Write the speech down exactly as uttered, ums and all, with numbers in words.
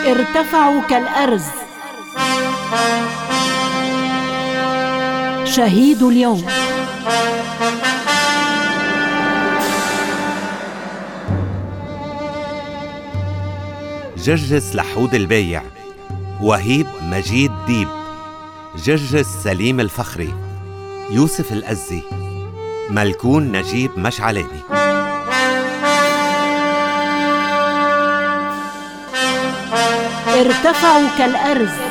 ارتفعوا كالأرز. شهيد اليوم. جرجس لحود البايع، وهيب مجيد ديب، جرجس سليم الفخري، يوسف الأزي، ملكون نجيب مشعلاني. ارتفعوا كالأرز.